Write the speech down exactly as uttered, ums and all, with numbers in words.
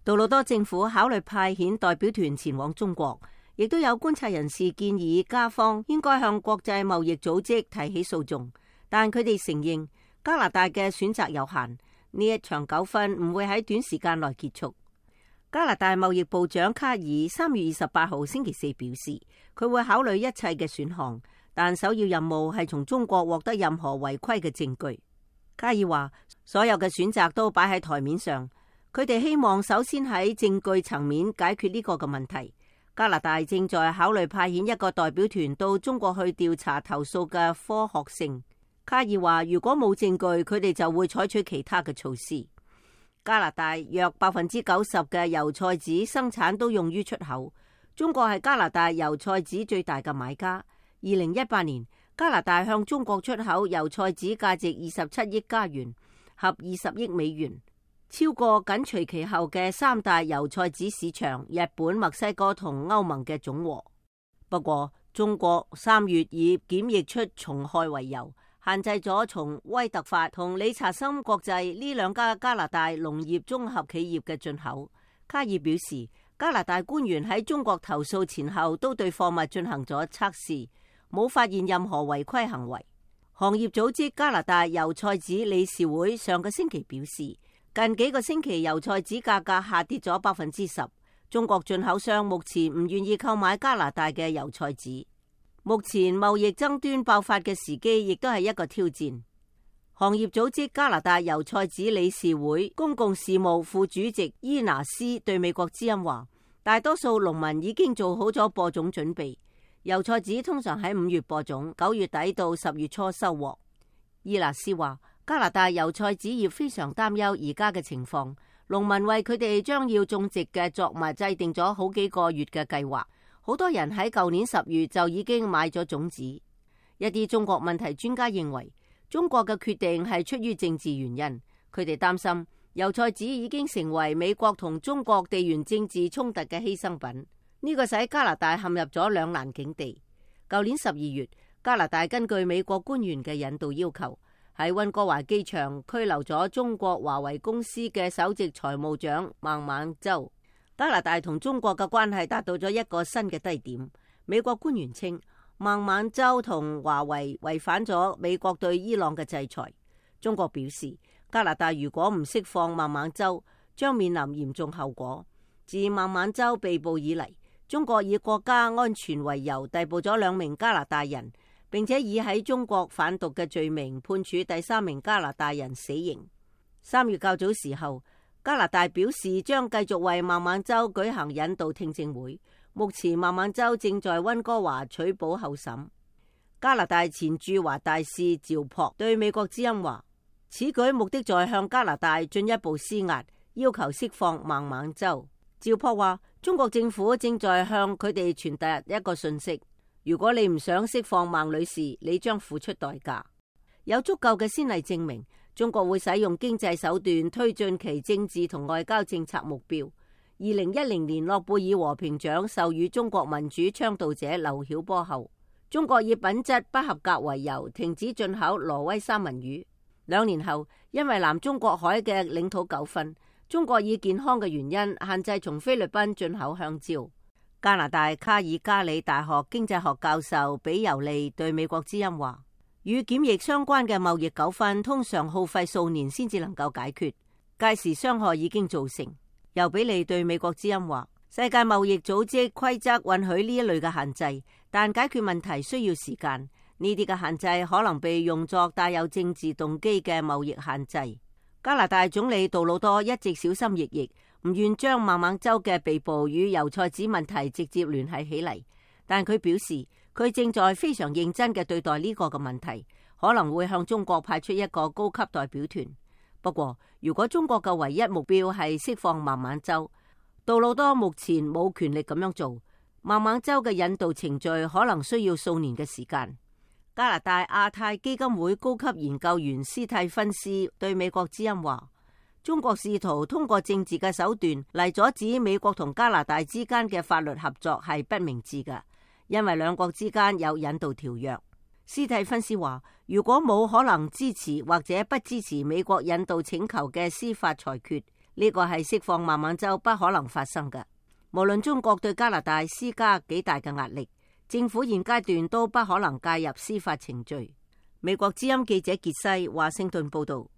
杜魯多政府考慮派遣代表團前往中國，亦都有觀察人士建議加方應該向國際貿易組織提起訴訟，但佢哋承認加拿大嘅選擇有限，呢一場糾紛唔會喺短時間內結束。加拿大貿易部長卡爾三月二十八號星期四表示，佢會考慮一切嘅選項，但首要任務係從中國獲得任何違規嘅證據。卡爾話，所有嘅選擇都擺喺台面上，佢哋希望首先喺證據層面解決呢個嘅問題。加拿大正在考慮派遣一個代表團到中國去調查投訴嘅科學性。卡爾話，如果冇證據，佢哋就會採取其他嘅措施。加拿大約百分之九十嘅油菜籽生產都用於出口。中國係加拿大油菜籽最大嘅買家。二零一八年，加拿大向中國出口油菜籽價值二十七億加元，合二十億美元，超過緊隨其後嘅三大油菜籽市場日本、墨西哥同歐盟嘅總和。不過，中國三月以檢疫出蟲害為由，限制咗從威特法同理查森國際呢兩家加拿大農業綜合企業嘅進口。卡爾表示，加拿大官員喺中國投訴前後都對貨物進行咗測試，冇發現任何違規行為。行業組織加拿大油菜籽理事會上個星期表示，近幾個星期油菜籽價格下跌咗百分之十。中國進口商目前唔願意購買加拿大嘅油菜籽。目前貿易爭端爆發嘅時機亦都係一個挑戰。行業組織加拿大油菜籽理事會公共事務副主席伊拿斯對美國之音話，大多數農民已經做好咗播種準備。油菜籽通常喺五月播種，九月底到十月初收穫。伊拿斯話，加拿大油菜籽業非常擔憂而家嘅情況，農民為佢哋將要種植嘅作物制定咗好幾個月嘅計劃。好多人喺舊年十月就已經買咗種子。一啲中國問題專家認為，中國嘅決定係出於政治原因。佢哋擔心油菜籽已經成為美國同中國地緣政治衝突嘅犧牲品。呢個使加拿大陷入咗兩難境地。舊年十二月，加拿大根據美國官員嘅引導要求，喺溫哥華機場拘留咗中國華為公司嘅首席財務長孟晚舟。加拿大同中國嘅關係達到咗一個新嘅低點。美國官員稱，孟晚舟同華為違反咗美國對伊朗嘅制裁。中國表示，加拿大如果唔釋放孟晚舟，將面臨嚴重後果。自孟晚舟被捕以嚟，中國以國家安全為由逮捕咗兩名加拿大人，並且以喺中國販毒嘅罪名判處第三名加拿大人死刑。三月較早時候，加拿大表示將繼續為孟晚舟舉行引渡聽證會。目前孟晚舟正在溫哥華取保候審。加拿大前駐華大使趙樸對美國之音話，此舉目的在向加拿大進一步施壓，要求釋放孟晚舟。趙樸話，中國政府正在向佢哋傳達一個訊息，如果你唔想釋放孟女士，你將付出代價。有足夠嘅先例證明，中國會使用經濟手段推進其政治同外交政策目標。二零一零年諾貝爾和平獎授予中國民主倡導者劉曉波後，中國以品質不合格為由停止進口挪威三文魚。兩年後，因為南中國海嘅領土糾紛，中國以健康嘅原因限制從菲律賓進口香蕉。加拿大卡爾加里大學經濟學教授比尤利對美國之音話，與檢疫相關嘅貿易糾紛通常耗費數年先至能夠解決，屆時傷害已經造成。尤比利對美國之音話，世界貿易組織規則允許呢一類嘅限制，但解決問題需要時間。呢啲嘅限制可能被用作帶有政治動機嘅貿易限制。加拿大總理杜魯多一直小心翼翼，唔願將孟晚舟嘅被捕與油菜籽問題直接聯繫起嚟，但佢表示佢正在非常認真嘅對待呢個嘅問題，可能會向中國派出一個高級代表團。不過，如果中國嘅唯一目標係釋放孟晚舟，杜魯多目前冇權力咁樣做。孟晚舟嘅引渡程序可能需要數年嘅時間。加拿大亞太基金會高級研究員斯蒂芬斯對美國之音話，中國試圖通過政治嘅手段嚟阻止美國同加拿大之間嘅法律合作係不明智嘅，因為兩國之間有引渡條約。斯蒂芬斯話，如果冇可能支持或者不支持美國引渡請求嘅司法裁決， 呢個係釋放孟晚舟不可能發生嘅。無論中國對加拿大施加幾大嘅壓力，政府現階段都不可能介入司法程序。美國之音記者傑西華盛頓報道。